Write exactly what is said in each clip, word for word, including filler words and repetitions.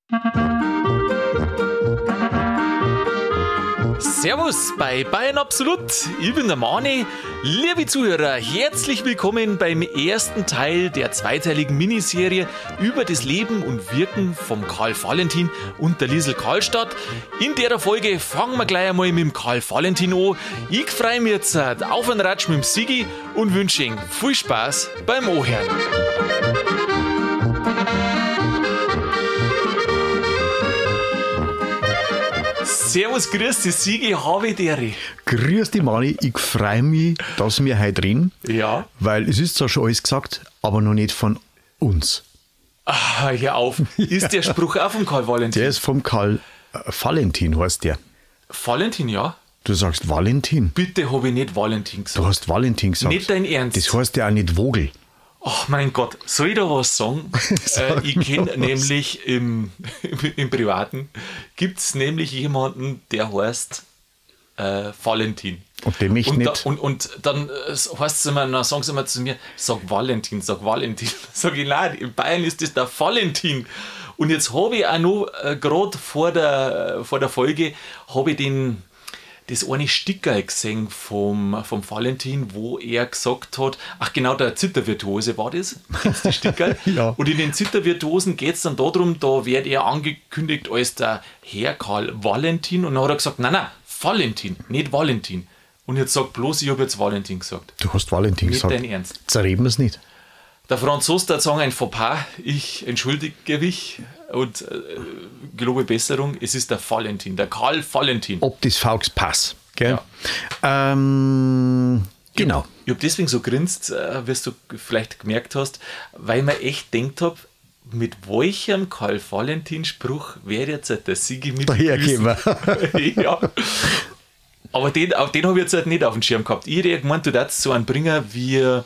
Servus bei Bayern Absolut, ich bin der Mani. Liebe Zuhörer, herzlich willkommen beim ersten Teil der zweiteiligen Miniserie über das Leben und Wirken vom Karl Valentin und der Liesl Karlstadt. In der Folge fangen wir gleich einmal mit dem Karl Valentin an. Ich freue mich jetzt auf einen Ratsch mit dem Sigi und wünsche Ihnen viel Spaß beim Anhören. Servus, grüß dich, Sigi, habe ich dir. Grüß dich, Mani. Ich freue mich, dass wir heute reden. Ja. Weil es ist zwar schon alles gesagt, aber noch nicht von uns. Ah, hör auf. Ist der Spruch auch vom Karl Valentin? Der ist vom Karl äh, Valentin, heißt der. Valentin, ja. Du sagst Valentin. Bitte habe ich nicht Valentin gesagt. Du hast Valentin gesagt. Nicht dein Ernst. Das heißt ja auch nicht Vogel. Ach mein Gott, soll ich da was sagen? äh, ich kenne nämlich im, im, im Privaten, gibt es nämlich jemanden, der heißt äh, Valentin. Und dem ich und nicht. Da, und, und dann äh, heißt es immer, dann sagen sie immer zu mir, sag Valentin, sag Valentin. Sag ich, nein, in Bayern ist das der Valentin. Und jetzt habe ich auch noch, äh, gerade vor der, vor der Folge, habe ich den... das eine Stickerl gesehen vom, vom Valentin, wo er gesagt hat, ach genau, der Zittervirtuose war das, die Stickerl. Ja. Und in den Zittervirtuosen geht es dann darum, da wird er angekündigt als der Herr Karl Valentin und dann hat er gesagt, nein, nein, Valentin, nicht Valentin. Und jetzt sag bloß, ich habe jetzt Valentin gesagt. Du hast Valentin nicht gesagt. Nicht dein Ernst. Zerreden wir es nicht. Der Franzose der sagen ein Fauxpas, ich entschuldige mich und äh, gelobe Besserung, es ist der Valentin, der Karl Valentin. Ob das Faux Pass, gell? Ja. Ähm, genau. Ich, ich habe deswegen so grinst, äh, wirst du vielleicht gemerkt hast, weil ich mir echt gedacht habe, mit welchem Karl Valentin Spruch wäre jetzt der Sigi mit Dahergeben. Ja. Aber den, den habe ich jetzt halt nicht auf dem Schirm gehabt. Ich hätte gemeint, du darfst so einen Bringer wie...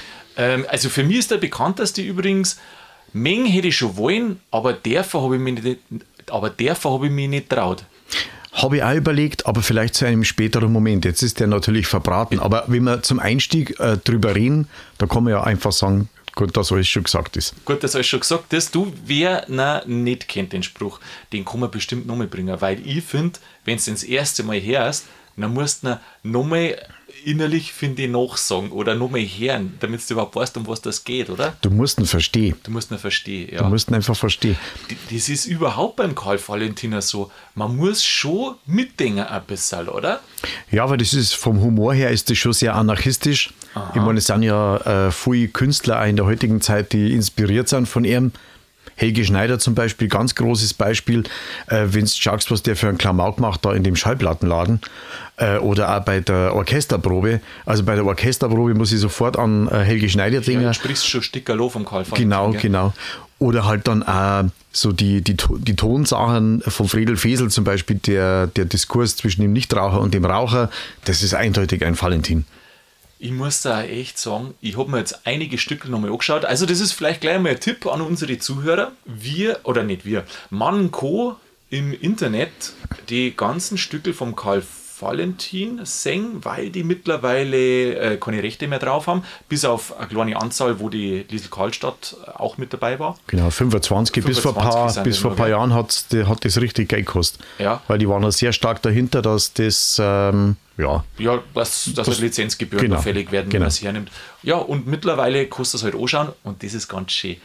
Also für mich ist der bekannteste übrigens, Meng hätte ich schon wollen, aber dafür habe ich mich nicht, aber dafür habe ich mich nicht traut. Habe ich auch überlegt, aber vielleicht zu einem späteren Moment. Jetzt ist der natürlich verbraten, aber wenn wir zum Einstieg äh, drüber reden, da kann man ja einfach sagen, gut, dass alles schon gesagt ist. Gut, dass alles schon gesagt ist. Du, wer na, nicht kennt den Spruch, den kann man bestimmt nochmal bringen, weil ich finde, wenn du das erste Mal hörst, dann musst du nochmal innerlich, finde ich, nachsagen oder nochmal hören, damit du überhaupt weißt, um was das geht, oder? Du musst ihn verstehen. Du musst ihn verstehen, ja. Du musst ihn einfach verstehen. Das ist überhaupt beim Karl Valentin so. Man muss schon mitdenken ein bisschen, oder? Ja, aber das ist vom Humor her ist das schon sehr anarchistisch. Aha. Ich meine, es sind ja äh, viele Künstler auch in der heutigen Zeit, die inspiriert sind von ihm. Helge Schneider zum Beispiel, ganz großes Beispiel, äh, wenn du schaust, was der für einen Klamauk macht da in dem Schallplattenladen äh, oder auch bei der Orchesterprobe. Also bei der Orchesterprobe muss ich sofort an äh, Helge Schneider denken. Ja, du sprichst schon Stickerlo vom Karl Valentin. Genau, gell? genau. Oder halt dann auch so die, die, die Tonsachen von Friedel Fesel zum Beispiel, der, der Diskurs zwischen dem Nichtraucher und dem Raucher, das ist eindeutig ein Valentin. Ich muss da echt sagen, ich habe mir jetzt einige Stücke nochmal angeschaut. Also das ist vielleicht gleich mal ein Tipp an unsere Zuhörer. Wir, oder nicht wir, Man Co. im Internet die ganzen Stücke vom Karl Valentin singen, weil die mittlerweile äh, keine Rechte mehr drauf haben, bis auf eine kleine Anzahl, wo die Liesl Karlstadt auch mit dabei war. Genau, fünfundzwanzig, bis vor ein paar, bis vor ein paar Jahren hat's, die, hat das richtig Geld gekostet. Ja. Weil die waren ja sehr stark dahinter, dass das, ähm, ja. Ja, dass, dass das, Lizenzgebühren genau, fällig werden, genau. wenn man es hernimmt. Ja, und mittlerweile kostet es halt anschauen und das ist ganz schön.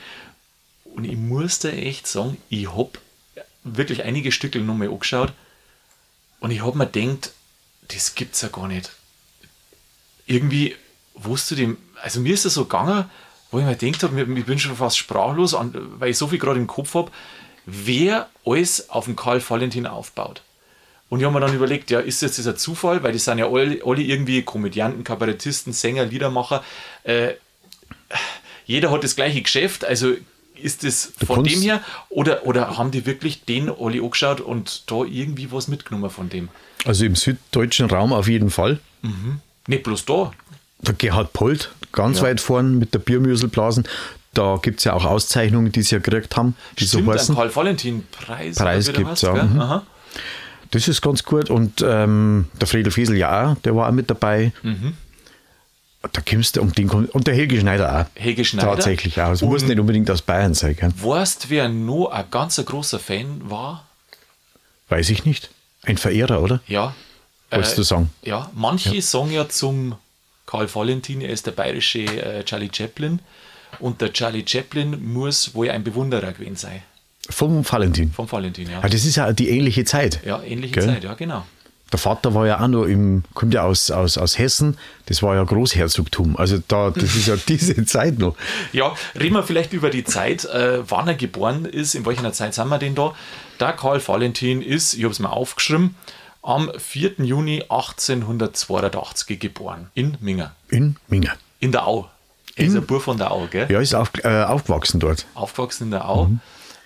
Und ich muss da echt sagen, ich habe wirklich einige Stücke nochmal angeschaut und ich habe mir gedacht, das gibt es ja gar nicht. Irgendwie wusste dem, also mir ist das so gegangen, wo ich mir gedacht habe, ich bin schon fast sprachlos, weil ich so viel gerade im Kopf habe, wer alles auf den Karl Valentin aufbaut. Und ich habe mir dann überlegt, ja, ist jetzt das ein Zufall, weil die sind ja alle, alle irgendwie Komödianten, Kabarettisten, Sänger, Liedermacher. Äh, jeder hat das gleiche Geschäft, also ist das du von dem her oder, oder haben die wirklich den alle angeschaut und da irgendwie was mitgenommen von dem? Also im süddeutschen Raum auf jeden Fall. Mhm. Nicht bloß da. Der Gerhard Polt, ganz Ja. weit vorn mit der Biermüselblasen. Da gibt es ja auch Auszeichnungen, die sie ja gekriegt haben. Die Stimmt, so einen heißen. Karl-Valentin-Preis. Preis oder wie der gibt's, heißt, ja. gell? Mhm. Aha. Das ist ganz gut. Und ähm, der Friedel Fesel ja auch, der war auch mit dabei. Mhm. Da kommst du um den, und der Helge Schneider auch. Helge Schneider. Tatsächlich auch. Es muss nicht unbedingt aus Bayern sein. Gell? Weißt du, wer noch ein ganz großer Fan war? Weiß ich nicht. Ein Verehrer, oder? Ja. Wolltest äh, du sagen? Ja, manche ja. sagen ja zum Karl Valentin, er ist der bayerische äh, Charlie Chaplin. Und der Charlie Chaplin muss wohl ein Bewunderer gewesen sein. Vom Valentin? Vom Valentin, ja. Ah, das ist ja die ähnliche Zeit. Ja, ähnliche Gell? Zeit, ja, genau. Der Vater war ja auch noch im, kommt ja aus, aus, aus Hessen, das war ja Großherzogtum. Also da, das ist ja diese Zeit noch. Ja, reden wir vielleicht über die Zeit, äh, wann er geboren ist, in welcher Zeit sind wir denn da? Der Karl Valentin ist, ich habe es mal aufgeschrieben, am vierten Juni achtzehnhundertzweiundachtzig geboren, in Minga. In Minga. In der Au. Er ist ein Bub von der Au, gell? Ja, ist auf, äh, aufgewachsen dort. Aufgewachsen in der Au. Mhm.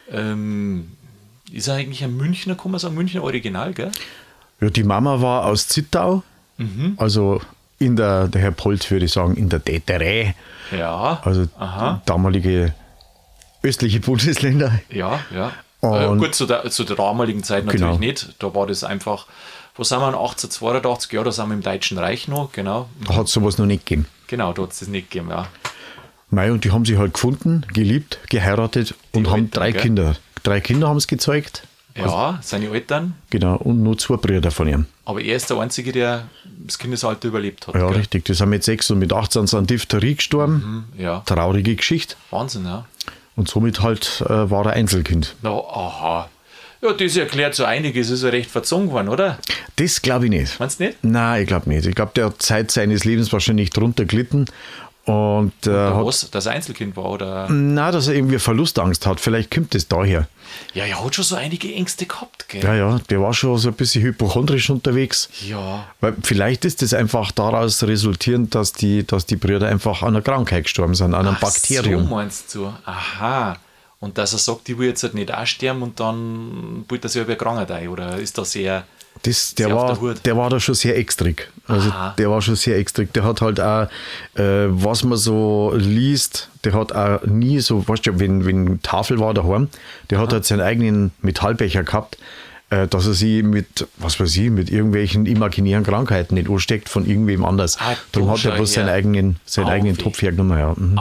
Ähm, ist er eigentlich ein Münchner, kann man sagen, Münchner Original, gell? Ja, die Mama war aus Zittau, mhm. also in der, der Herr Polt würde ich sagen, in der Täterei. Ja. Also aha. damalige östliche Bundesländer. Ja, ja. Äh, gut, zu der, zu der damaligen Zeit natürlich genau. nicht. Da war das einfach, wo sind wir, achtzehnhundertzweiundachtzig, ja, da sind wir im Deutschen Reich noch, genau. Da hat es sowas noch nicht gegeben. Genau, da hat es das nicht gegeben, ja. Mei, und die haben sich halt gefunden, geliebt, geheiratet die und Eltern, haben drei gell? Kinder. Drei Kinder haben es gezeugt. Ja, also, seine Eltern. Genau, und nur zwei Brüder von ihm. Aber er ist der Einzige, der das Kindesalter überlebt hat. Ja, gell? richtig. Die sind mit sechs und mit achtzehn an Diphtherie gestorben. Mhm, ja. Traurige Geschichte. Wahnsinn, ja. Und somit halt äh, war er Einzelkind. Na, aha. Ja, das erklärt so einiges, ist ja recht verzogen worden, oder? Das glaube ich nicht. Meinst du nicht? Nein, ich glaube nicht. Ich glaube, der hat Zeit seines Lebens wahrscheinlich drunter gelitten. Und, äh, oder was? Dass er Einzelkind war? Oder? Nein, dass er irgendwie Verlustangst hat. Vielleicht kommt das daher. Ja, er hat schon so einige Ängste gehabt, gell? Ja, ja, der war schon so ein bisschen hypochondrisch unterwegs. Ja. Weil vielleicht ist das einfach daraus resultierend, dass die, dass die Brüder einfach an einer Krankheit gestorben sind, an einem Ach, Bakterium. So meinst du? Aha. Und dass er sagt, ich will jetzt halt nicht auch sterben und dann bildet er sich über Krankheit ein, oder ist das sehr... Das, der, war, der, der war da schon sehr extrig. Also Aha. der war schon sehr extrig. Der hat halt auch, äh, was man so liest, der hat auch nie so, weißt du, wenn, wenn Tafel war daheim, der Aha. hat halt seinen eigenen Metallbecher gehabt, äh, dass er sie mit, was weiß ich, mit irgendwelchen imaginären Krankheiten nicht ansteckt von irgendwem anders. Ah, Darum hat er bloß seinen eigenen, seinen eigenen Topf hergenommen. Ja. Mhm.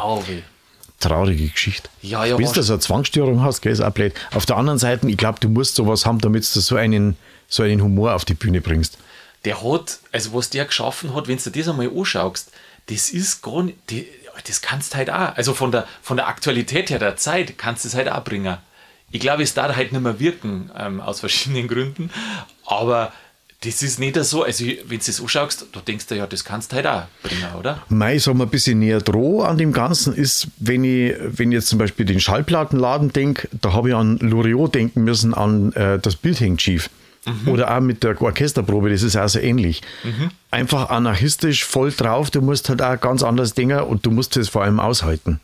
Traurige Geschichte. Ja, ja, bis du so eine Zwangsstörung hast, gell, ist auch blöd. Auf der anderen Seite, ich glaube, du musst sowas haben, damit du so einen, so einen Humor auf die Bühne bringst. Der hat, also was der geschaffen hat, wenn du dir das einmal anschaust, das ist gar nicht, die, das kannst du halt auch, also von der, von der Aktualität her der Zeit, kannst du es halt auch bringen. Ich glaube, es darf halt nicht mehr wirken, ähm, aus verschiedenen Gründen, aber das ist nicht so, also wenn du das anschaust, du denkst dir, ja, das kannst du halt auch bringen, oder? Mei, sagen wir, ein bisschen näher dran an dem Ganzen ist, wenn ich, wenn ich jetzt zum Beispiel den Schallplattenladen denke, da habe ich an Loriot denken müssen, an äh, das Bild hängt schief. Mhm. Oder auch mit der Orchesterprobe, das ist auch so ähnlich. Mhm. Einfach anarchistisch, voll drauf, du musst halt auch ganz anders denken und du musst das vor allem aushalten.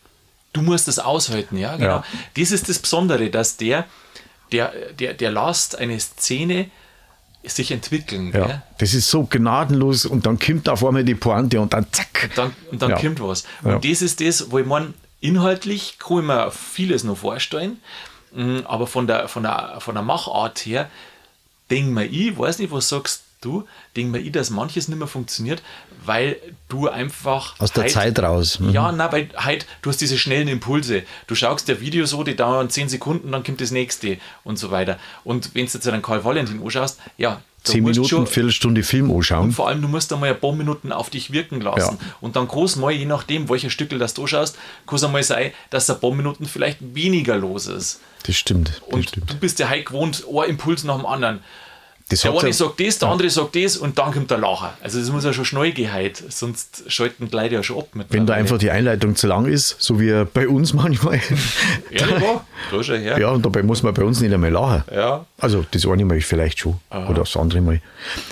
Du musst das aushalten, ja, genau. Ja. Das ist das Besondere, dass der, der, der, der lässt eine Szene sich entwickeln. Ja, gell? Das ist so gnadenlos und dann kommt auf einmal die Pointe und dann zack. Und dann, und dann ja. kommt was. Und ja. das ist das, wo ich meine, inhaltlich kann ich mir vieles noch vorstellen, aber von der, von der, von der Machart her, denke mir ich, weiß nicht, was sagst du, denke mir ich, dass manches nicht mehr funktioniert, weil du einfach... Aus der halt, Zeit raus. Mhm. Ja, nein, weil halt, du hast diese schnellen Impulse. Du schaust dir Videos so, die dauern zehn Sekunden, dann kommt das nächste und so weiter. Und wenn du jetzt einen Karl Valentin anschaust, ja, zehn Minuten, schon, Viertelstunde Film anschauen. Und vor allem, du musst einmal ein paar Minuten auf dich wirken lassen. Ja. Und dann kann es mal, je nachdem, welcher Stückel das du anschaust, kann es einmal sein, dass ein paar Minuten vielleicht weniger los ist. Das stimmt. Das und stimmt. du bist ja halt gewohnt, ein Impuls nach dem anderen. Das der eine ja, sagt das, der ja. andere sagt das und dann kommt der Lacher. Also das muss ja schon schnell gehen heute, sonst schalten die Leute ja schon ab. Wenn da einfach die Einleitung zu lang ist, so wie bei uns manchmal. Ja, da, da schon her. Ja, und dabei muss man bei uns nicht einmal lachen. Ja. Also das eine Mal vielleicht schon. Aha. Oder das andere Mal.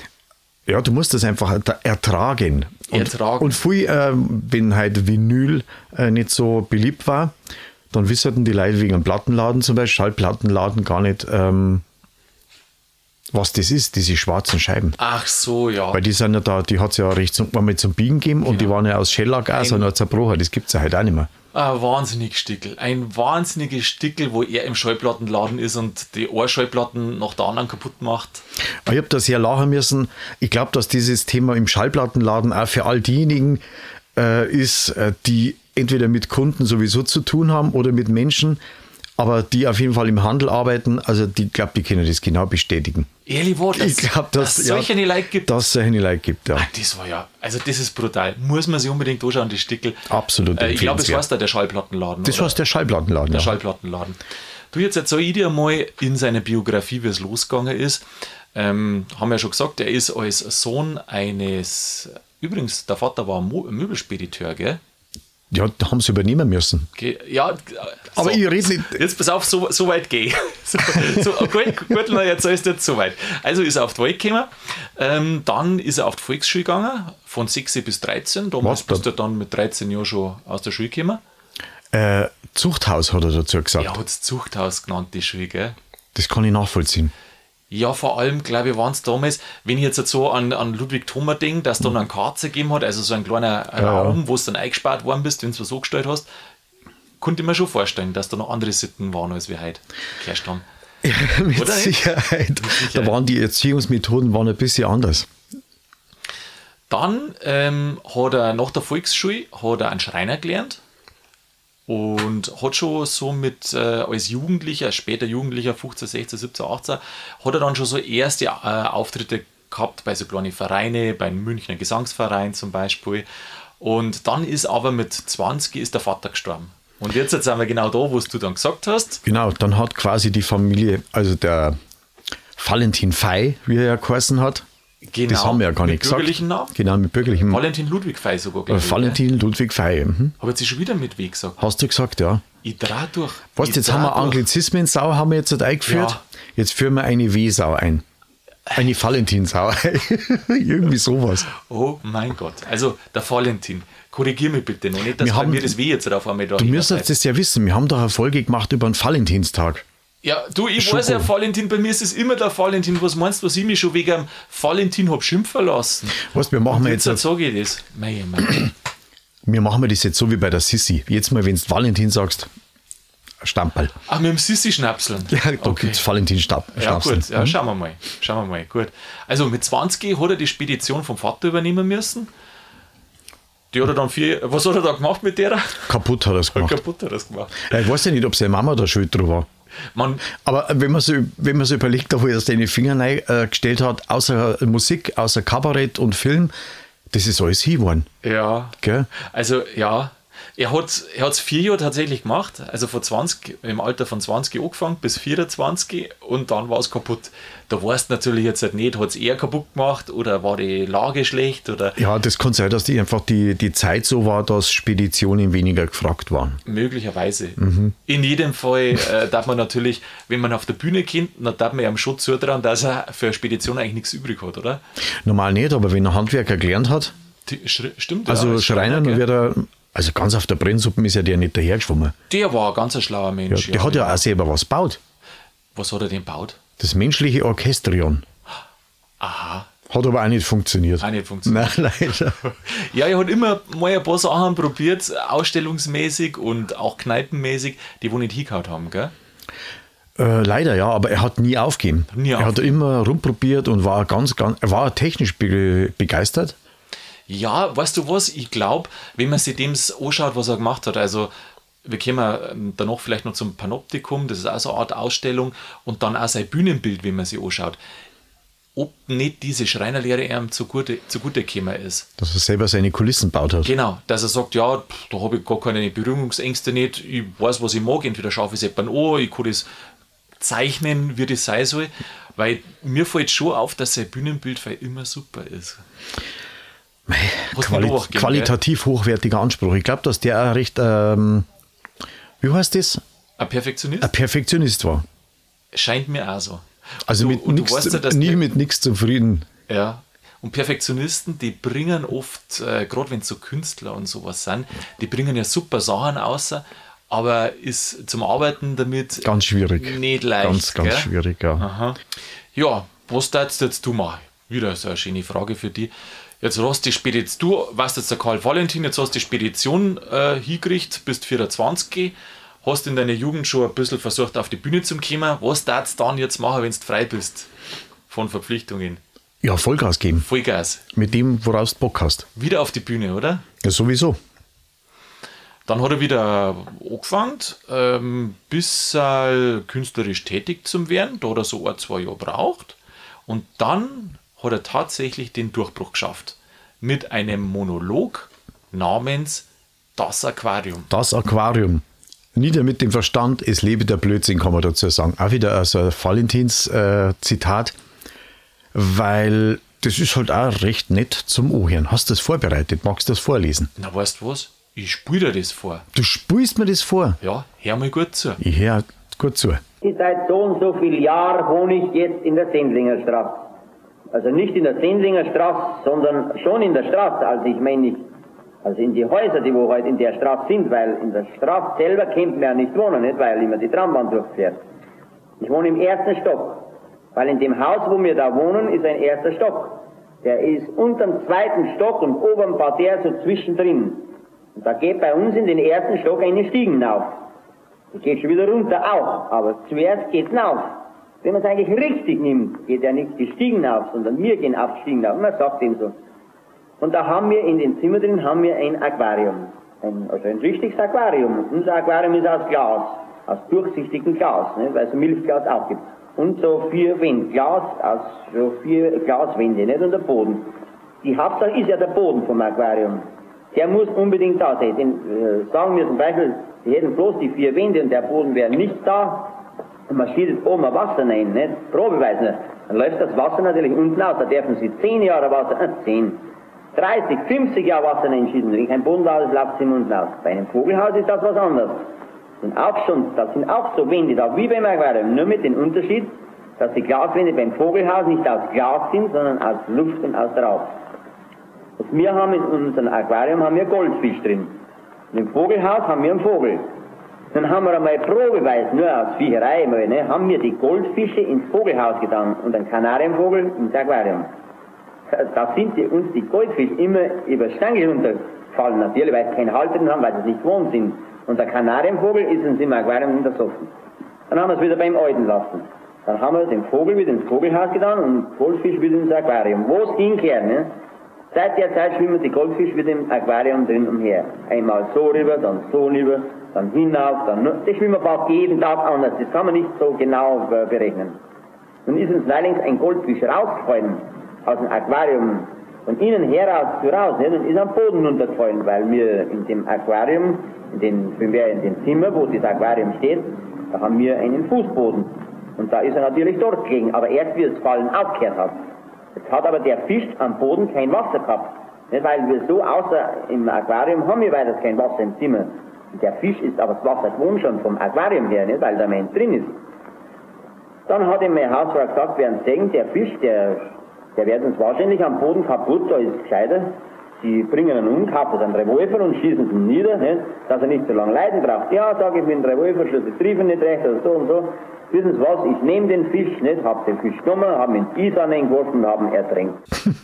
Ja, du musst das einfach ertragen. Und, ertragen. Und viel, äh, wenn halt Vinyl äh, nicht so beliebt war, dann wussten die Leute wegen einem Plattenladen zum Beispiel, Schallplattenladen gar nicht, ähm, was das ist, diese schwarzen Scheiben. Ach so, ja. Weil die sind ja da, die hat es ja recht zum, mal zum Biegen gegeben und ja. die waren ja aus Schellack auch, sondern zerbrochen. Das gibt es ja halt auch nicht mehr. Ein wahnsinniges Stickel. Ein wahnsinniges Stickel, wo er im Schallplattenladen ist und die eine Schallplatten nach der anderen kaputt macht. Ich habe da sehr lachen müssen. Ich glaube, dass dieses Thema im Schallplattenladen auch für all diejenigen äh, ist, äh, die entweder mit Kunden sowieso zu tun haben oder mit Menschen, aber die auf jeden Fall im Handel arbeiten, also die, ich glaube, die können das genau bestätigen. Ehrlich war das, ich glaub, dass, dass es solche ja, Leute gibt. Dass es solche Leute gibt, ja. Ah, das war ja, also das ist brutal. Muss man sich unbedingt anschauen, die Stickel. Absolut. Äh, ich glaube, es heißt da der Schallplattenladen. Das heißt der Schallplattenladen. Der ja. Schallplattenladen. Du, jetzt erzähl ich dir mal in seiner Biografie, wie es losgegangen ist. Ähm, haben wir ja schon gesagt, er ist als Sohn eines, übrigens, der Vater war Mo- Möbelspediteur, gell? Ja, da haben sie übernehmen müssen. Okay, ja, aber so, ich rede nicht. Jetzt pass auf, so, so weit gehe ich. So, so, gut, gut, na, jetzt ist jetzt so weit. Also ist er auf die Welt gekommen, ähm, dann ist er auf die Volksschule gegangen, von sechs bis dreizehn. Damals bist du dann mit dreizehn Jahren schon aus der Schule gekommen. Äh, Zuchthaus hat er dazu gesagt. Er hat es Zuchthaus genannt, die Schule, gell? Das kann ich nachvollziehen. Ja, vor allem, glaube ich, waren es damals, wenn ich jetzt so an, an Ludwig Thoma denke, dass es dann einen Karze gegeben hat, also so ein kleiner Raum, ja, wo du dann eingespart worden bist, wenn du es so gestellt hast, konnte ich mir schon vorstellen, dass da noch andere Sitten waren, als wir heute geherrscht haben. Ja, mit, Oder? Sicherheit. mit Sicherheit. Da waren die Erziehungsmethoden waren ein bisschen anders. Dann ähm, hat er nach der Volksschule hat er einen Schreiner gelernt. Und hat schon so mit, äh, als Jugendlicher, später Jugendlicher, fünfzehn, sechzehn, siebzehn, achtzehn, hat er dann schon so erste äh, Auftritte gehabt bei so kleinen Vereinen, beim Münchner Gesangsverein zum Beispiel. Und dann ist aber mit zwanzig ist der Vater gestorben. Und jetzt, jetzt sind wir genau da, was du dann gesagt hast. Genau, dann hat quasi die Familie, also der Valentin Fey, wie er ja geheißen hat, Genau, das haben wir ja gar nicht mit gesagt. bürgerlichen Namen? Genau, mit bürgerlichem Valentin Ludwig Fey sogar, glaube ich. Valentin Ludwig Fey. Mhm. Habe jetzt schon wieder mit W gesagt. Hast du gesagt, ja. Ich dreh durch. Weißt, jetzt haben wir Anglizismen-Sau haben wir jetzt halt eingeführt. Ja. Jetzt führen wir eine W-Sau ein. Eine Valentinsau ein. Irgendwie sowas. Oh mein Gott. Also der Valentin. Korrigier mich bitte noch nicht, dass Wir bei haben- mir das W jetzt auf einmal da Du müsstest hintertreibt. das ja wissen. Wir haben doch eine Folge gemacht über den Valentinstag. Ja, du, ich Schoko. weiß ja, Valentin, bei mir ist es immer der Valentin. Was meinst du, was ich mich schon wegen dem Valentin hab schimpfen lassen? Weißt, wir machen wir Jetzt jetzt, sage ich das. Mei, mei. wir machen wir das jetzt so wie bei der Sissi. Jetzt mal, wenn du Valentin sagst, Stamperl. Ach, mit dem Sissi-Schnapseln. Ja, da gibt es Valentin-Schnapseln. Ja, gut, ja, schauen wir mal. Schauen wir mal, gut. Also mit zwanzig hat er die Spedition vom Vater übernehmen müssen. Die hat er dann vier, was hat er da gemacht mit der? Kaputt hat er es gemacht. Kaputt hat er es gemacht. Ja, ich weiß ja nicht, ob seine Mama da schuld drüber war. Man, Aber wenn man so, wenn man so überlegt, da wo er seine Finger rein, äh, gestellt hat, außer Musik, außer Kabarett und Film, das ist alles hingeworfen. ja, Gell? also ja, er hat er hat's vier Jahre tatsächlich gemacht, also von zwanzig, im Alter von zwanzig angefangen bis vierundzwanzig und dann war es kaputt. Da weißt du natürlich jetzt halt nicht, hat es er kaputt gemacht oder war die Lage schlecht oder Ja, das kann sein, dass die einfach die, die Zeit so war, dass Speditionen weniger gefragt waren. möglicherweise. In jedem Fall äh, darf man natürlich, wenn man auf der Bühne kennt, dann darf man ihm schon zutrauen, dass er für eine Spedition eigentlich nichts übrig hat, oder? Normal nicht, aber wenn er Handwerker gelernt hat, Die, Schri- stimmt, also ja, als Schreiner, dann gell? wird er, also ganz auf der Brennsuppe ist ja der nicht dahergeschwommen. Der war ein ganz ein schlauer Ja, Mensch. der hat ja auch selber was gebaut. Was hat er denn gebaut? Das menschliche Orchestrion. Aha, Hat aber auch nicht funktioniert. auch nicht funktioniert. Nein, leider. Ja, er hat immer mal ein paar Sachen probiert, ausstellungsmäßig und auch kneipenmäßig, die wo nicht hingehauen haben, gell? Äh, leider ja, aber er hat nie aufgegeben. Nie er hat aufgegeben. immer rumprobiert und war ganz, ganz, er war technisch be begeistert. Ja, weißt du was? Ich glaube, wenn man sich dem anschaut, was er gemacht hat, also wir kommen ähm, danach vielleicht noch zum Panoptikum, das ist auch so eine Art Ausstellung und dann auch sein Bühnenbild, wenn man sich anschaut. Ob nicht diese Schreinerlehre ihm zugute, zugute gekommen ist. Dass er selber seine Kulissen baut hat. Genau, dass er sagt, ja, pff, da habe ich gar keine Berührungsängste nicht, ich weiß, was ich mag, entweder schaffe ich es jemand an, ich kann das zeichnen, wie das sein soll, weil mir fällt schon auf, dass sein Bühnenbild für immer super ist. Hast du Quali noch gegeben, qualitativ hochwertiger Anspruch. Ich glaube, dass der auch recht, ähm, wie heißt das? Ein Perfektionist? Ein Perfektionist war. Scheint mir auch so. Also Du- mit und du nix, weißt ja, dass nie der- mit nichts zufrieden. Ja. Und Perfektionisten, die bringen oft, äh, gerade wenn es so Künstler und sowas sind, die bringen ja super Sachen raus, aber ist zum Arbeiten damit Ganz schwierig. nicht leicht. Ganz, ganz gell? schwierig, ja. Aha. Ja, was darfst jetzt du machen? Wieder so eine schöne Frage für dich. Jetzt hast du die Spedition, du warst jetzt der Karl Valentin, jetzt hast du die Spedition äh, hingekriegt, bist vierundzwanzig, hast in deiner Jugend schon ein bisschen versucht, auf die Bühne zu kommen. Was darfst du dann jetzt machen, wenn du frei bist von Verpflichtungen? Ja, Vollgas geben. Vollgas. Mit dem, woraus du Bock hast. Wieder auf die Bühne, oder? Ja, sowieso. Dann hat er wieder angefangen, ähm, bis er künstlerisch tätig zu werden. Da hat er so ein, zwei Jahre braucht. Und dann hat er tatsächlich den Durchbruch geschafft. Mit einem Monolog namens Das Aquarium. Das Aquarium. Nieder mit dem Verstand, es lebe der Blödsinn, kann man dazu sagen. Auch wieder also ein Valentins-Zitat, weil das ist halt auch recht nett zum Ohren. Hast du das vorbereitet? Magst du das vorlesen? Na, weißt du was? Ich spiele dir das vor. Du spielst mir das vor? Ja, hör mal gut zu. Ich höre gut zu. Seit so und so vielen Jahren wohne ich jetzt in der Sendlinger Straße. Also nicht in der Sendlinger Straße, sondern schon in der Straße. Also ich meine nicht, also in die Häuser, die wo heute in der Straße sind, weil in der Straße selber kennt man ja nicht wohnen, nicht, weil immer die Trambahn durchfährt. Ich wohne im ersten Stock, weil in dem Haus, wo wir da wohnen, ist ein erster Stock. Der ist unterm zweiten Stock und oben war der so zwischendrin. Und da geht bei uns in den ersten Stock eine Stiegen auf. Die geht schon wieder runter auch, aber zuerst geht's auf. Wenn man es eigentlich richtig nimmt, geht ja nicht die Stiegen auf, sondern wir gehen auf die Stiegen auf. Man sagt dem so. Und da haben wir in den Zimmer drin haben wir ein Aquarium. Ein, also ein richtiges Aquarium. Unser Aquarium ist aus Glas, aus durchsichtigem Glas, ne, weil es Milchglas auch gibt. Und so vier Wände, Glas, aus so vier Glaswände, nicht? Und der Boden. Die Hauptsache ist ja der Boden vom Aquarium. Der muss unbedingt da sein. Den, äh, sagen wir zum Beispiel, die hätten bloß die vier Wände und der Boden wäre nicht da. Und man schießt oben ein Wasser rein, nicht? Probeweise nicht. Dann läuft das Wasser natürlich unten aus. Da dürfen sie zehn Jahre Wasser, äh, zehn, dreißig, fünfzig Jahre Wasser reinschießen. Wenn kein Boden da ist, läuft es im unten aus. Bei einem Vogelhaus ist das was anderes. Und auch schon, das sind auch so Wände da, wie beim Aquarium. Nur mit dem Unterschied, dass die Glaswände beim Vogelhaus nicht aus Glas sind, sondern aus Luft und aus Rauch. Und wir haben in unserem Aquarium haben wir Goldfisch drin. Und im Vogelhaus haben wir einen Vogel. Dann haben wir einmal probeweise, nur aus Viecherei mal, ne, haben wir die Goldfische ins Vogelhaus getan und einen Kanarienvogel ins Aquarium. Da sind die, uns die Goldfische immer über die Stange runtergefallen, natürlich, weil sie keinen Halt drin haben, weil sie nicht gewohnt sind. Und der Kanarienvogel ist uns im Aquarium hintersoffen. Dann haben wir es wieder beim Alten lassen. Dann haben wir den Vogel wieder ins Vogelhaus getan und Goldfisch wieder ins Aquarium. Wo es hinkehrt, ne? Seit der Zeit schwimmen die Goldfische wieder im Aquarium drin umher. Einmal so rüber, dann so rüber, dann hinauf, dann nur. Die schwimmen fast jeden Tag anders. Das kann man nicht so genau äh, berechnen. Nun ist uns neulich ein Goldfisch rausgefallen aus dem Aquarium. Von innen heraus zu raus, ne? Dann ist er am Boden runtergefallen, weil wir in dem Aquarium, in den, wenn wir in dem Zimmer, wo das Aquarium steht, da haben wir einen Fußboden. Und da ist er natürlich dort gelegen, aber erst wie das Fallen aufgehört hat. Jetzt hat aber der Fisch am Boden kein Wasser gehabt. Nicht, weil wir so außer im Aquarium haben wir weiter kein Wasser im Zimmer. Und der Fisch ist aber das Wasser gewohnt schon vom Aquarium her, nicht, weil der Mensch drin ist. Dann hat ihm mein Hausfrau gesagt, während Segen, der Fisch, der, der wird uns wahrscheinlich am Boden kaputt, da ist es gescheiter. Sie bringen ihn um, kaufen einen Revolver und schießen ihn nieder, nicht, dass er nicht so lange leiden braucht. Ja, sage ich, mit dem Revolver schießt die Triefen nicht recht oder so und so. Wissen Sie was, ich nehme den Fisch nicht, habe den Fisch genommen, habe ihn ins Eis angeworfen und habe ihn ertränkt.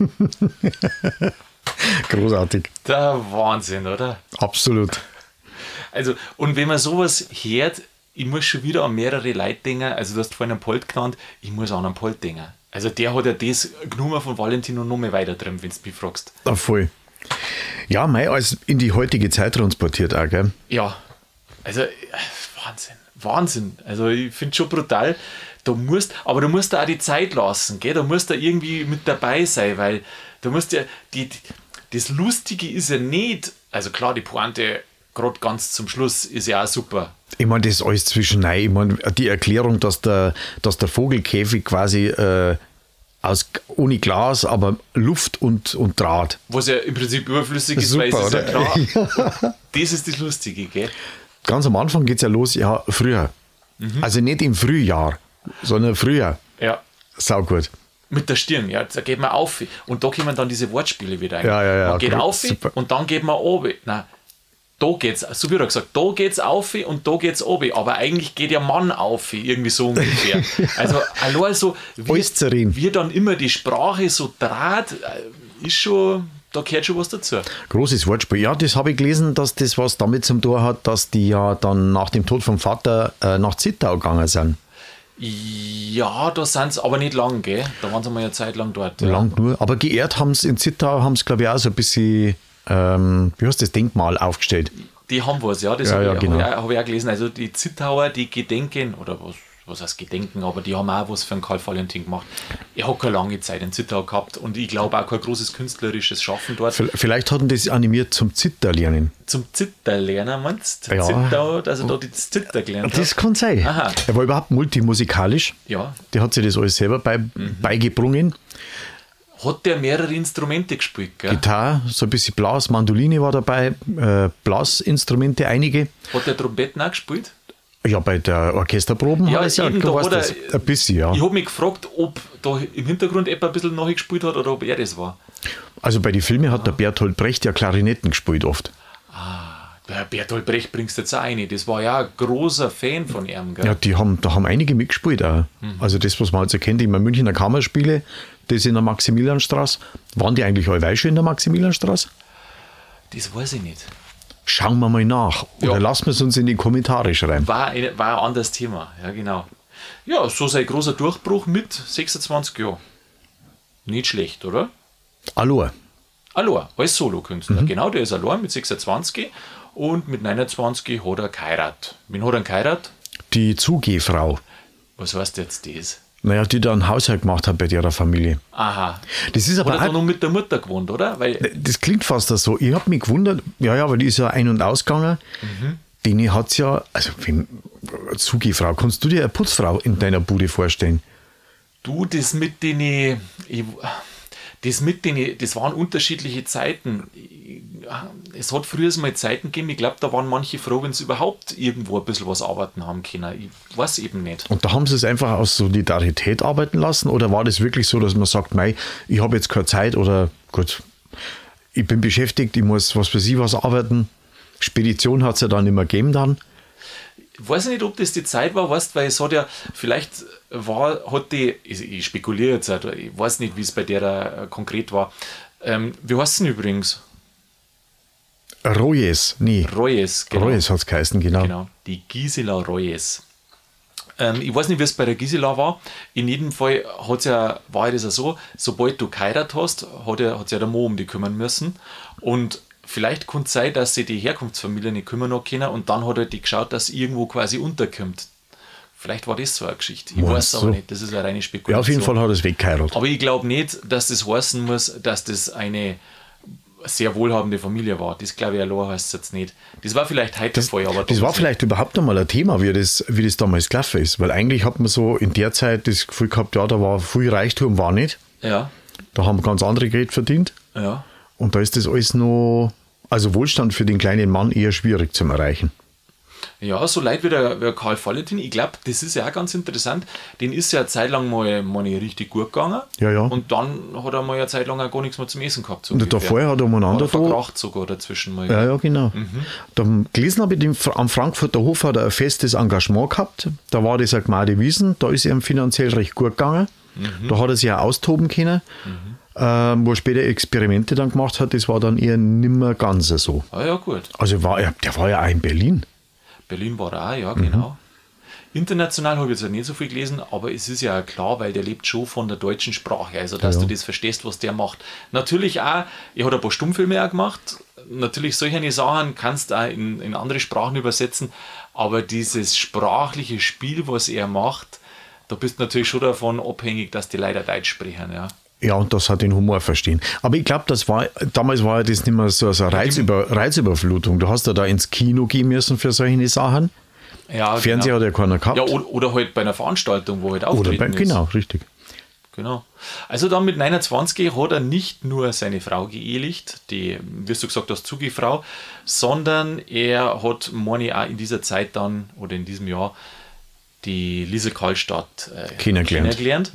Großartig. Der Wahnsinn, oder? Absolut. Also, und wenn man sowas hört, ich muss schon wieder an mehrere Leute denken, also du hast vorhin einen Polt genannt, ich muss an einen Polt denken. Also der hat ja das genommen von Valentino noch mal weiter drin, wenn du mich fragst. Ja, voll. Ja, mei, als in die heutige Zeit transportiert auch, gell? Ja, also Wahnsinn. Wahnsinn. Also ich finde es schon brutal. Du musst, aber du musst da auch die Zeit lassen, gell? Du musst da irgendwie mit dabei sein, weil du musst ja, die, die, das Lustige ist ja nicht, also klar, die Pointe gerade ganz zum Schluss ist ja auch super. Ich meine, das ist alles zwischendurch. Ich meine, die Erklärung, dass der, dass der Vogelkäfig quasi äh, aus, ohne Glas, aber Luft und, und Draht. Was ja im Prinzip überflüssig ist, Super, weil es ist ja oder? klar. Ja. Das ist das Lustige, gell? Ganz am Anfang geht es ja los, ja, früher. Mhm. Also nicht im Frühjahr, sondern früher. Ja. Sau gut. Mit der Stirn, ja, da geht man auf. Und da kommen dann diese Wortspiele wieder ein. Ja, ja, ja. Man geht Gut, auf super. und dann geht man oben. Nein, da geht's, so wie er gesagt, da geht's auf und da geht's oben. Aber eigentlich geht ja Mann auf, irgendwie so ungefähr. Also, allein so, wie, wie dann immer die Sprache so draht, ist schon, da gehört schon was dazu. Großes Wortspiel. Ja, das habe ich gelesen, dass das was damit zu tun hat, dass die ja dann nach dem Tod vom Vater äh, nach Zittau gegangen sind. Ja, da sind sie aber nicht lang, gell? Da waren sie mal eine Zeit lang dort. Ja. Lang nur. Aber geehrt haben sie in Zittau, haben sie glaube ich auch so ein bisschen, ähm, wie heißt das, Denkmal aufgestellt. Die haben was, ja, das Ja, habe ja, ich, genau. hab ich, hab ich auch gelesen. Also die Zittauer, die gedenken, oder was, was heißt gedenken, aber die haben auch was für einen Karl Valentin gemacht. Er hat keine lange Zeit in Zittau gehabt und ich glaube auch kein großes künstlerisches Schaffen dort. Vielleicht hat ihn das animiert zum Zitterlernen. Zum Zitterlernen, meinst du? Ja. Zittau, dass er da die Zitter gelernt hat? Das kann sein. Aha. Er war überhaupt multimusikalisch. Ja. Der hat sich das alles selber bei, Mhm. beigebrungen. Hat der mehrere Instrumente gespielt, gell? Gitarre, so ein bisschen Blas, Mandoline war dabei, äh, Blasinstrumente einige. Hat der Trompeten auch gespielt? Ja, bei der Orchesterproben Ja, hat es ja, eben, du da weißt hat er- das, ein bisschen, ja. Ich habe mich gefragt, ob da im Hintergrund etwa ein bisschen nachgespielt hat oder ob er das war. Also bei den Filmen hat der Bertolt Brecht ja Klarinetten gespielt oft. Der Bertolt Brecht bringst du jetzt auch rein. Das war ja ein großer Fan von ihm, gell? Ja, die haben, da haben einige mitgespielt auch. Mhm. Also das, was man halt so kennt, immer Münchner Kammerspiele, das in der Maximilianstraße. Waren die eigentlich alle schon in der Maximilianstraße? Das weiß ich nicht. Schauen wir mal nach. Oder Ja. lassen wir es uns in die Kommentare schreiben. War ein, war ein anderes Thema, ja genau. Ja, so sein großer Durchbruch mit sechsundzwanzig Jahren. Nicht schlecht, oder? Hallo. Allein, als Solokünstler. Genau, der ist allein mit sechsundzwanzig und mit neunundzwanzig hat er geheiratet. Wen hat er geheiratet? Die Zugehfrau. Was heißt jetzt das? Naja, die da einen Haushalt gemacht hat bei ihrer Familie. Aha. Das ist Hat aber er da auch, noch mit der Mutter gewohnt, oder? Weil, das klingt fast so. Ich habe mich gewundert, ja, ja, aber die ist ja ein- und ausgegangen. Mhm. Deni hat es ja, also wenn, Zugehfrau, kannst du dir eine Putzfrau in deiner Bude vorstellen? du, das mit den, ich, das mit den, das waren unterschiedliche Zeiten. Es hat früher mal Zeiten gegeben, ich glaube, da waren manche froh, wenn sie überhaupt irgendwo ein bisschen was arbeiten haben können. Ich weiß eben nicht. Und da haben sie es einfach aus Solidarität arbeiten lassen? Oder war das wirklich so, dass man sagt, mei, ich habe jetzt keine Zeit oder gut, ich bin beschäftigt, ich muss was für sie was arbeiten. Spedition hat es ja dann nicht mehr gegeben dann. Ich weiß nicht, ob das die Zeit war, weißt, weil es hat ja, vielleicht war, hat die, ich, ich spekuliere jetzt, halt, ich weiß nicht, wie es bei der äh, konkret war. Ähm, wie heißt es denn übrigens? Reyes, nee. Reyes, genau. Reyes hat es geheißen, genau. Genau, die Gisela Reyes. Ähm, ich weiß nicht, wie es bei der Gisela war. In jedem Fall hat's ja, war das ja so, sobald du geheiratet hast, hat ja, hat's ja der Mo um die kümmern müssen. Und vielleicht kann es sein, dass sie die Herkunftsfamilie nicht kümmern noch können und dann hat er die geschaut, dass sie irgendwo quasi unterkommt. Vielleicht war das so eine Geschichte. Ich Meinst weiß du? aber nicht, das ist eine reine Spekulation. Ja, auf jeden Fall hat er es weggeheiratet. Aber ich glaube nicht, dass das heißen muss, dass das eine sehr wohlhabende Familie war. Das glaube ich allein heißt es jetzt nicht. Das war vielleicht heute der Fall, aber Das war vielleicht überhaupt einmal ein Thema, wie das, wie das damals gelaufen ist. Weil eigentlich hat man so in der Zeit das Gefühl gehabt, ja, da war viel Reichtum, war nicht. Ja, Da haben ganz andere Geld verdient. ja. Und da ist das alles noch, also Wohlstand für den kleinen Mann eher schwierig zu erreichen. Ja, so leid wie der, wie der Karl Valentin, ich glaube, das ist ja auch ganz interessant. Den ist ja eine Zeit lang mal, mal nicht richtig gut gegangen. Ja, ja. Und dann hat er mal eine Zeit lang auch gar nichts mehr zum Essen gehabt. So Und ungefähr. davor hat er umeinander Hat er da- verkracht sogar dazwischen mal. Ja, ja, genau. Da gelesen habe ich, den, am Frankfurter Hof hat er ein festes Engagement gehabt. Da war das eine Gmade Wiesen, da ist ihm finanziell recht gut gegangen. Da hat er sich auch austoben können. Ähm, wo er später Experimente dann gemacht hat, das war dann eher nimmer ganz so. Ah, ja, gut. Also war er, der war ja auch in Berlin. Berlin war er auch, ja, genau. International habe ich jetzt ja nicht so viel gelesen, aber es ist ja klar, weil der lebt schon von der deutschen Sprache, also dass Ja, ja. du das verstehst, was der macht. Natürlich auch, er hat ein paar Stummfilme auch gemacht, natürlich solche Sachen kannst du auch in, in andere Sprachen übersetzen, aber dieses sprachliche Spiel, was er macht, da bist du natürlich schon davon abhängig, dass die Leute Deutsch sprechen, ja. Ja, und das hat den Humor verstehen. Aber ich glaube, das war, damals war ja das nicht mehr so, so eine Reizüber, Reizüberflutung. Du hast ja da ins Kino gehen müssen für solche Sachen. ja Fernseher genau. hat ja keiner gehabt. Ja, oder, oder halt bei einer Veranstaltung, wo halt Oder auftreten bei, ist. genau, richtig. Genau. Also dann mit neunundzwanzig hat er nicht nur seine Frau geehelicht, die, wie du gesagt hast, Zugefrau, sondern er hat, meine ich, auch in dieser Zeit dann, oder in diesem Jahr, die Liesel Karlstadt äh, Kennengelernt. kennengelernt.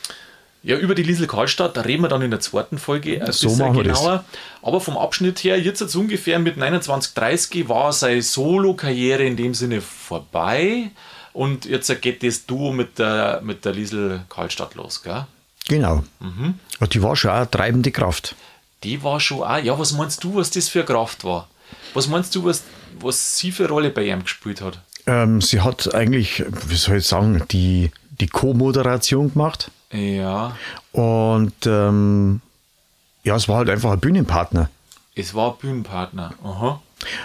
Ja, über die Liesel Karlstadt, da reden wir dann in der zweiten Folge ein So bisschen machen wir das. genauer. Aber vom Abschnitt her, jetzt so ungefähr mit neunundzwanzig, dreißig war seine Solo-Karriere in dem Sinne vorbei. Und jetzt geht das Duo mit der, mit der Liesel Karlstadt los, gell? Genau. Mhm. Ja, die war schon auch eine treibende Kraft. Die war schon auch. Ja, was meinst du, was das für eine Kraft war? Was meinst du, was, was sie für eine Rolle bei ihm gespielt hat? Ähm, sie hat eigentlich, wie soll ich sagen, die, die Co-Moderation gemacht. Ja. Und ähm, ja, es war halt einfach ein Bühnenpartner. Es war Bühnenpartner. Aha.